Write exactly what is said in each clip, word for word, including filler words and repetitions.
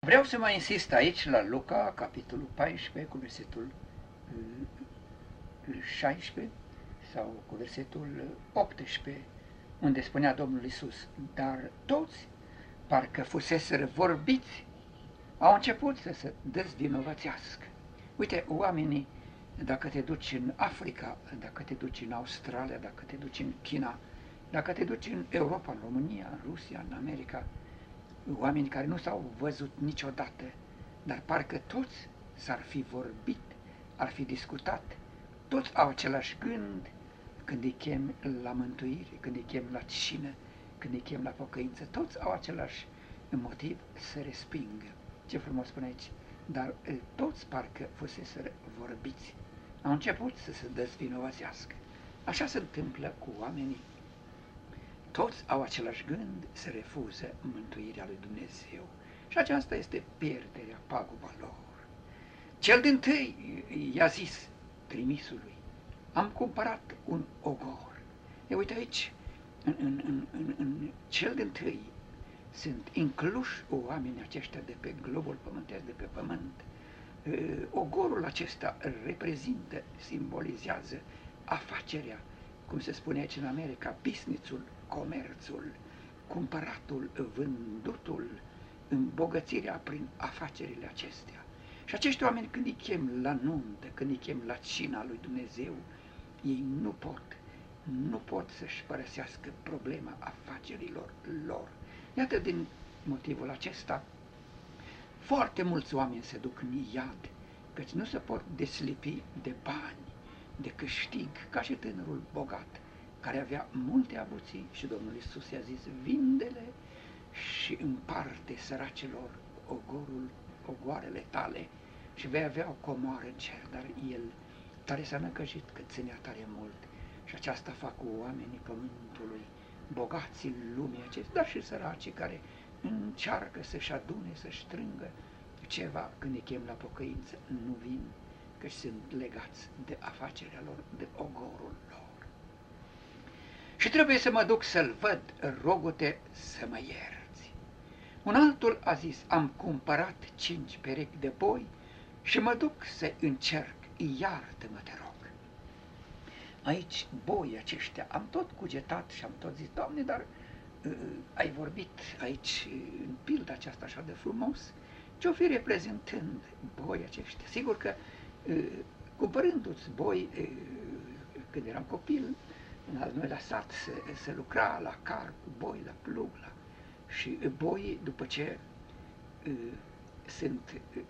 Vreau să mai insist aici la Luca, capitolul paisprezece, cu versetul șaisprezece sau cu versetul optsprezece, unde spunea Domnul Iisus: dar toți, parcă fuseseră vorbiți, au început să se dezvinovățească. Uite, oamenii, dacă te duci în Africa, dacă te duci în Australia, dacă te duci în China, dacă te duci în Europa, în România, în Rusia, în America, oameni care nu s-au văzut niciodată, dar parcă toți s-ar fi vorbit, ar fi discutat, toți au același gând când îi chem la mântuire, când îi chem la cină, când îi chem la pocăință, toți au același motiv să respingă. Ce frumos spune aici, dar toți parcă fuseseră vorbiți, au început să se dezvinovățească. Așa se întâmplă cu oamenii. Toți au același gând, se refuză mântuirea lui Dumnezeu. Și aceasta este pierderea, paguba lor. Cel dintâi i-a zis trimisului: am cumpărat un ogor. E uite aici, în, în, în, în, în cel dintâi sunt incluși oamenii aceștia de pe globul pământesc, de pe pământ. Ogorul acesta reprezintă, simbolizează afacerea, cum se spune aici în America, business-ul, comerțul, cumpăratul, vândutul, îmbogățirea prin afacerile acestea. Și acești oameni, când îi chem la nuntă, când îi chem la cina lui Dumnezeu, ei nu pot, nu pot să-și părăsească problema afacerilor lor. Iată, din motivul acesta, foarte mulți oameni se duc în iad, căci nu se pot deslipi de bani, de câștig, ca și tânărul bogat, care avea multe avuții și Domnul Iisus i-a zis: vinde-le și împarte săracilor ogorul, ogoarele tale și vei avea o comoară în cer. Dar el tare s-a năcăjit că ținea tare mult și aceasta fac cu oamenii pământului, bogații lumii acestea, dar și săracii care încearcă să-și adune, să-și strângă ceva când îi chem la pocăință, nu vin, căci sunt legați de afacerea lor, de ogorul lor. Și trebuie să mă duc să-l văd, rogu-te să mă ierți. Un altul a zis: am cumpărat cinci perechi de boi și mă duc să încerc, iartă-mă, te rog. Aici, boi aceștia, am tot cugetat și am tot zis: Doamne, dar uh, ai vorbit aici, în pilda aceasta așa de frumos, ce-o fi reprezentând boi aceștia? Sigur că uh, cumpărându-ți boi, uh, când eram copil, noi la sat se, se lucra la car cu boi, la plug, la... și boii, după ce uh, sunt uh,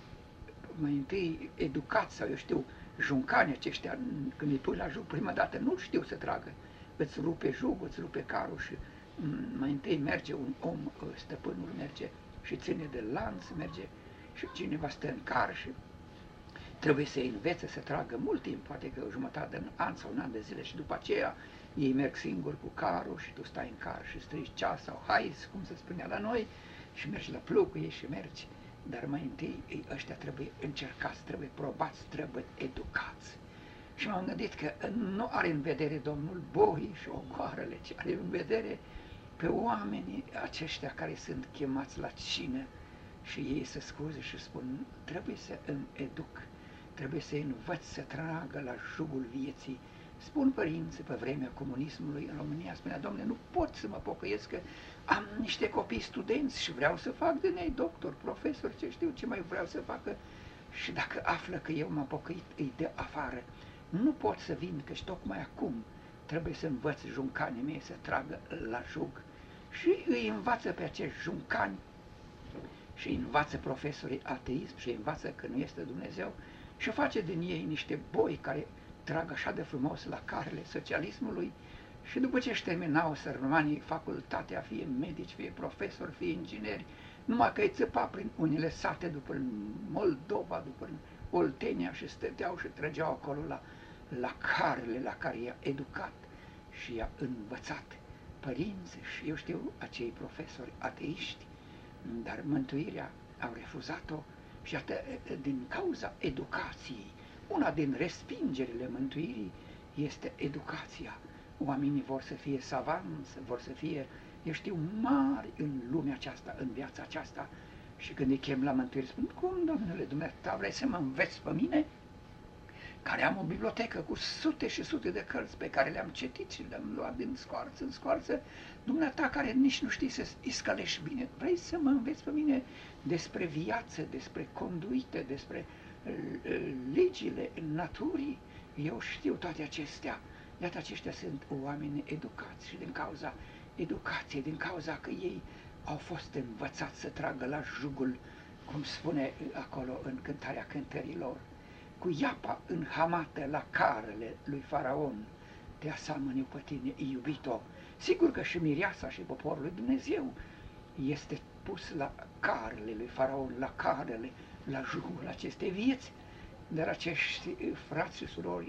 mai întâi educați, sau eu știu, juncanii aceștia, când îi pui la jug prima dată, nu știu să tragă, îți rupe jugul, îți rupe carul și mai întâi merge un om, stăpânul merge și ține de lanț, merge și cineva stă în car și trebuie să-i învețe să tragă mult timp, poate că o jumătate de an sau un an de zile, și după aceea ei merg singuri cu carul și tu stai în car și strigi ceas sau hais, cum se spunea la noi, și mergi la plug cu ei și mergi. Dar mai întâi ei, ăștia trebuie încercați, trebuie probați, trebuie educați. Și m-am gândit că nu are în vedere Domnul boii și ogoarele, ci are în vedere pe oamenii aceștia care sunt chemați la cină și ei se scuze și spun: trebuie să îmi educ, trebuie să învăț să tragă la jugul vieții. Spun părinții pe vremea comunismului în România, spunea: Dom'le, nu pot să mă pocăiesc că am niște copii studenți și vreau să fac din ei doctor, profesor, ce știu ce mai vreau să facă, și dacă află că eu m-am pocăit, îi dă afară. Nu pot să vin, căci tocmai acum trebuie să învăț juncanii mei să tragă la jug. Și îi învață pe acești juncani și îi învață profesorii ateism și îi învață că nu este Dumnezeu și face din ei niște boi care trag așa de frumos la carele socialismului. Și după ce își terminau sărmanii facultatea, fie medici, fie profesori, fie ingineri, numai că îi țăpa prin unele sate, după Moldova, după Oltenia, și stăteau și trăgeau acolo la, la carele la care i-a educat și i-a învățat părinți și, eu știu, acei profesori ateiști, dar mântuirea au refuzat-o și atât din cauza educației. Una din respingerile mântuirii este educația. Oamenii vor să fie savanți, vor să fie, eu știu, mari în lumea aceasta, în viața aceasta, Și când îi chem la mântuire, spun, cum, Domnule, dumneata, vrei să mă înveți pe mine? Care am o bibliotecă cu sute și sute de cărți pe care le-am citit și le-am luat din scoarță în scoarță, dumneata care nici nu știi să iscălești bine, vrei să mă înveți pe mine despre viață, despre conduite, despre uh, legile naturii? Eu știu toate acestea. Iată, aceștia sunt oameni educați și din cauza educației, din cauza că ei au fost învățați să tragă la jugul, cum spune acolo în Cântarea Cântărilor, cu iapa înhamată la carele lui Faraon, te aseamănă pe tine, iubito. Sigur că și mireasa și poporul lui Dumnezeu este pus la carele lui Faraon, la carele, la jugul acestei vieți, dar acești frați și surori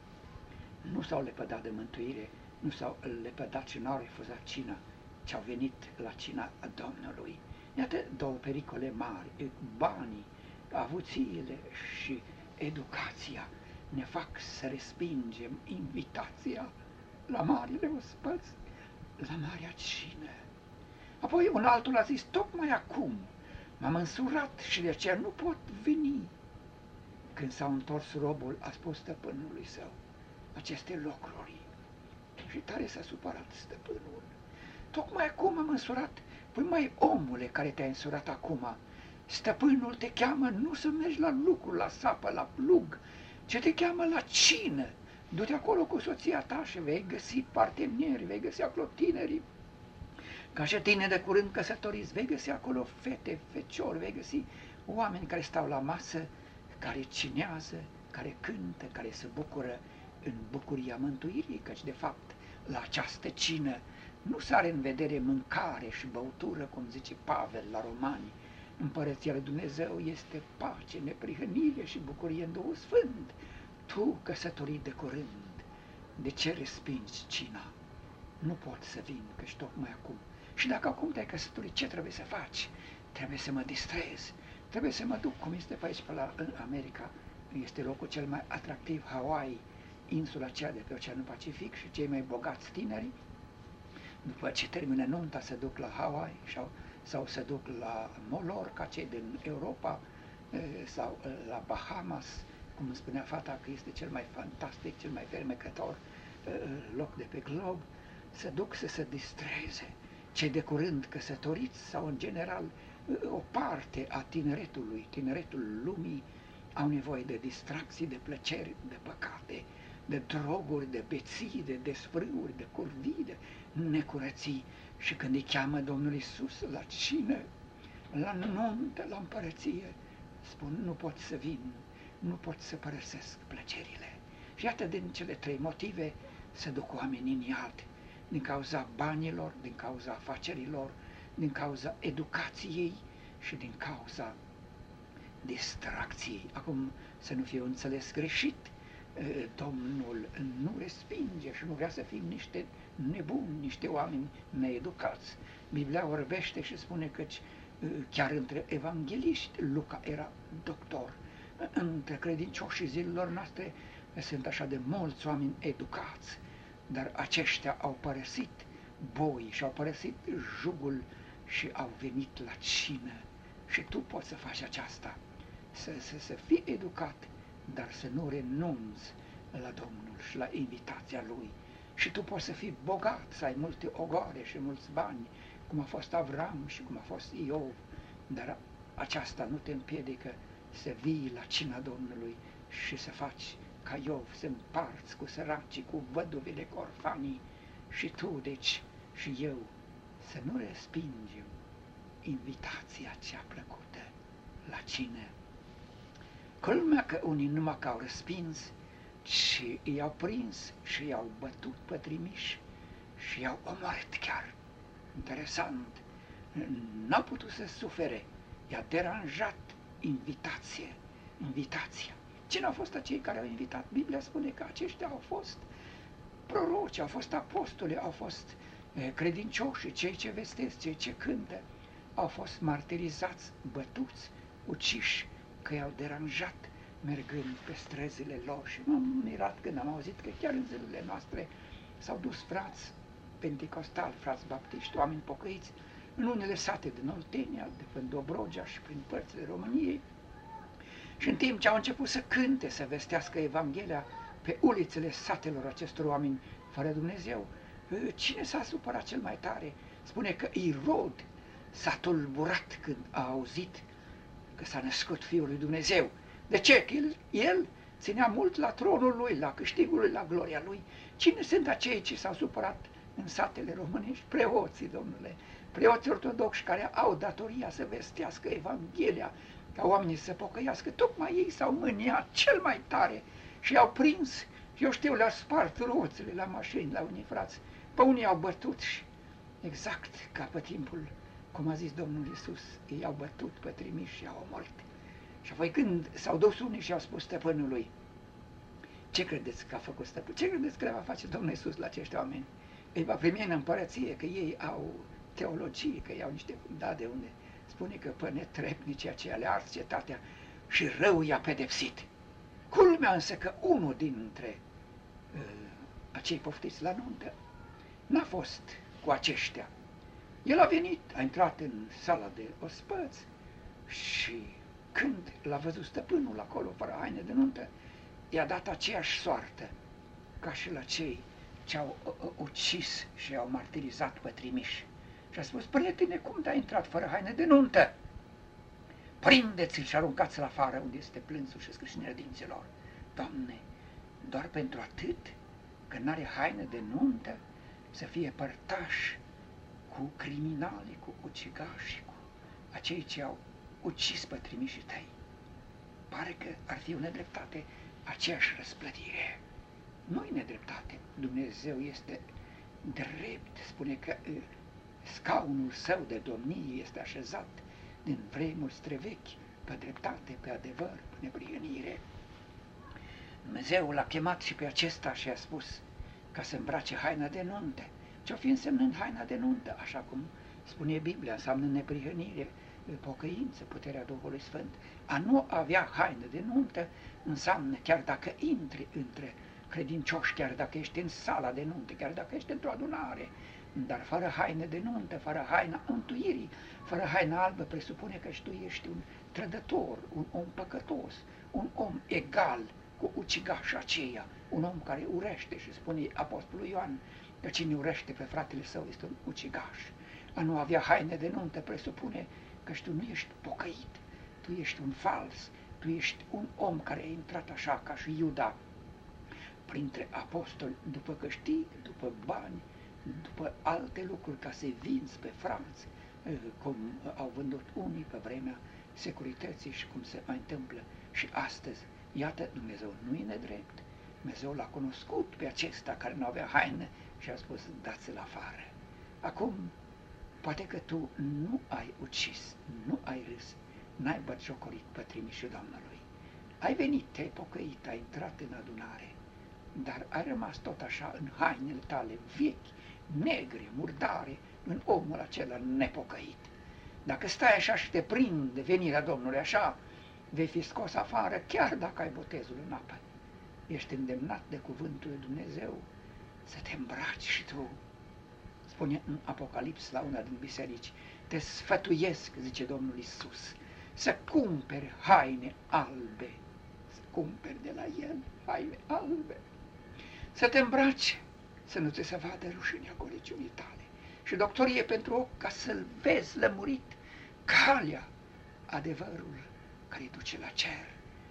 nu s-au lepădat de mântuire, nu s-au lepădat și n-au refuzat cina, ci au venit la cina Domnului. Iată două pericole mari, banii, avuțiile și educația ne fac să respingem invitația la marile ospăți, la marea cină. Apoi un altul a zis, tocmai acum m-am însurat și de aceea nu pot veni. Când s-a întors robul, a spus stăpânului său aceste lucruri și tare s-a supărat stăpânul. Tocmai acum am însurat. Păi mai omule care te-a însurat acum, stăpânul te cheamă nu să mergi la lucru, la sapă, la plug, ci te cheamă la cină. Du-te acolo cu soția ta și vei găsi parteneri, vei găsi acolo tinerii, ca și tine de curând căsătoriți, vei găsi acolo fete, feciori, vei găsi oameni care stau la masă, care cinează, care cântă, care se bucură în bucuria mântuirii, căci de fapt la această cină nu s-are în vedere mâncare și băutură, cum zice Pavel la Romani. Împărăția lui Dumnezeu este pace, neprihănire și bucurie în Duhul Sfânt. Tu, căsătorit de curând, de ce respingi cina? Nu pot să vin, căci tocmai acum. Și dacă acum te-ai căsătorit, ce trebuie să faci? Trebuie să mă distrez, trebuie să mă duc, cum este pe aici, pe la, în America, este locul cel mai atractiv, Hawaii, insula aceea de pe Oceanul Pacific, și cei mai bogați tineri, după ce termină nunta, se duc la Hawaii sau, sau se duc la Mallorca, cei din Europa, sau la Bahamas, cum îmi spunea fata că este cel mai fantastic, cel mai fermecător loc de pe glob, se duc să se distreze. Cei de curând căsătoriți sau în general o parte a tineretului, tineretul lumii, au nevoie de distracții, de plăceri, de păcate, de droguri, de beții, de desfrâuri, de curvii, de necurății. Și când îi cheamă Domnul Iisus la cină, la nuntă, la împărăție, spun, nu pot să vin, nu pot să părăsesc plăcerile. Și iată, din cele trei motive se duc oamenii în iad, din cauza banilor, din cauza afacerilor, din cauza educației și din cauza distracției. Acum, să nu fie înțeles greșit, Domnul nu respinge și nu vrea să fim niște nebuni, niște oameni needucați. Biblia vorbește și spune că chiar între evangeliști Luca era doctor. Între credincioșii zilelor noastre sunt așa de mulți oameni educați, dar aceștia au părăsit boii și au părăsit jugul și au venit la cină. Și tu poți să faci aceasta, să, să, să fii educat, dar să nu renunți la Domnul și la invitația Lui. Și tu poți să fii bogat, să ai multe ogoare și mulți bani, cum a fost Avram și cum a fost Iov, dar aceasta nu te împiedică să vii la cina Domnului și să faci ca Iov, să împarți cu săracii, cu văduvele, cu orfanii. Și tu, deci, și eu, să nu respingem invitația cea plăcută la cină. Culmea că unii numai că au respins, și i-au prins și i-au bătut pe trimiși și i-au omorât chiar. Interesant, n-au putut să sufere, i-a deranjat invitație, invitația. Cine au fost acei care au invitat? Biblia spune că aceștia au fost proroci, au fost apostoli, au fost credincioși, cei ce vestesc, cei ce cântă, au fost martirizați, bătuți, uciși, că i-au deranjat mergând pe străzile lor. Și m-am mirat când am auzit că chiar în zilele noastre s-au dus frați pentecostali, frați baptiști, oameni pocăiți, în unele sate din Oltenia, de până Dobrogea și prin părțile României. Și în timp ce au început să cânte, să vestească Evanghelia pe ulițele satelor acestor oameni fără Dumnezeu, cine s-a supărat cel mai tare? Spune că Irod s-a tulburat când a auzit că s-a născut Fiul lui Dumnezeu. De ce? Că el, el ținea mult la tronul lui, la câștigul lui, la gloria lui. Cine sunt acei ce s-au supărat în satele românești? Preoții, domnule, preoții ortodoxi care au datoria să vestească Evanghelia, ca oamenii să pocăiască. Tocmai ei s-au mâniat cel mai tare și i-au prins, eu știu, le-au spart roțile la mașini, la unii frați, pe unii au bătut și exact ca pe timpul, cum a zis Domnul Iisus, ei au bătut pe trimiși și au omorât. Și apoi când s-au dus unii și au spus stăpânului, ce credeți că a făcut stăpân? Ce credeți că le va face Domnul Iisus la acești oameni? Îi va primi în împărăție, că ei au teologie, că ei au niște, da, de unde spune că pe netrepnicii aceia le ars cetatea și rău i-a pedepsit. Culmea însă că unul dintre uh, acei poftiți la nuntă n-a fost cu aceștia. El a venit, a intrat în sala de ospăți și când l-a văzut stăpânul acolo, fără haine de nuntă, i-a dat aceeași soartă ca și la cei ce au uh, ucis și au martirizat pe trimiși. Și a spus, prietene, cum te-ai intrat fără haine de nuntă? Prindeți-l și aruncați-l afară unde este plânsul și scrâșnirea dinților. Doamne, doar pentru atât că n-are haine de nuntă să fie părtaș cu criminali, cu ucigași, cu acei ce au ucis pe trimișii tăi. Pare că ar fi o nedreptate, aceeași răsplătire. Nu-i nedreptate. Dumnezeu este drept, spune că uh, scaunul său de domnie este așezat din vremuri străvechi, pe dreptate, pe adevăr, pe neprihănire. Dumnezeu l-a chemat și pe acesta și a spus ca să îmbrace haina de nuntă. Ce-o fi însemnând haina de nuntă, așa cum spune Biblia, înseamnă neprihănire, pocăință, puterea Duhului Sfânt. A nu avea haină de nuntă înseamnă, chiar dacă intri între credincioși, chiar dacă ești în sala de nuntă, chiar dacă ești într-o adunare, dar fără haine de nuntă, fără haina întuirii, fără haina albă, presupune că și tu ești un trădător, un om păcătos, un om egal cu ucigașa aceia, un om care urește și spune Apostolul Ioan că cine urește pe fratele său este un ucigaș. A nu avea haine de nuntă presupune că și tu nu ești pocăit, tu ești un fals, tu ești un om care a intrat așa ca și Iuda printre apostoli după câștig, după bani, după alte lucruri ca să-i vinzi pe frați, cum au vândut unii pe vremea securității și cum se mai întâmplă și astăzi. Iată, Dumnezeu nu e nedrept. Dumnezeu l-a cunoscut pe acesta care nu avea haine și a spus, dați-l afară. Acum, poate că tu nu ai ucis, nu ai râs, n-ai batjocorit pe trimișul Domnului. Ai venit, te-ai pocăit, ai intrat în adunare, dar ai rămas tot așa în hainele tale vechi, negre, murdare, în omul acela nepocăit. Dacă stai așa și te prinde venirea Domnului așa, vei fi scos afară chiar dacă ai botezul în apă. Ești îndemnat de cuvântul lui Dumnezeu să te îmbraci și tu. Spune în Apocalips la una din biserici, te sfătuiesc, zice Domnul Iisus, să cumperi haine albe, să cumperi de la El haine albe, să te îmbraci, să nu ți se vadă rușinea goliciunii tale. Și doctorie pentru ochi ca să-l vezi lămurit, calea, adevărul care duce la cer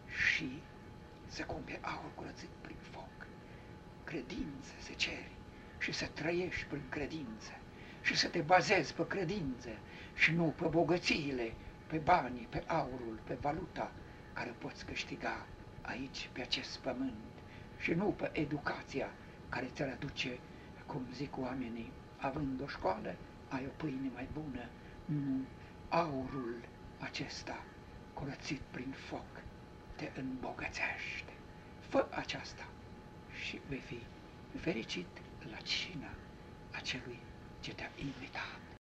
și să cumperi aur curățit prin foc. Credință se ceri și să trăiești prin credință și să te bazezi pe credință și nu pe bogățiile, pe banii, pe aurul, pe valuta care poți câștiga aici, pe acest pământ și nu pe educația care ți-ar aduce, cum zic oamenii, având o școală, ai o pâine mai bună, nu, aurul acesta curățit prin foc te îmbogățește. Fă aceasta și vei fi fericit la cina acelui ce te-a invitat.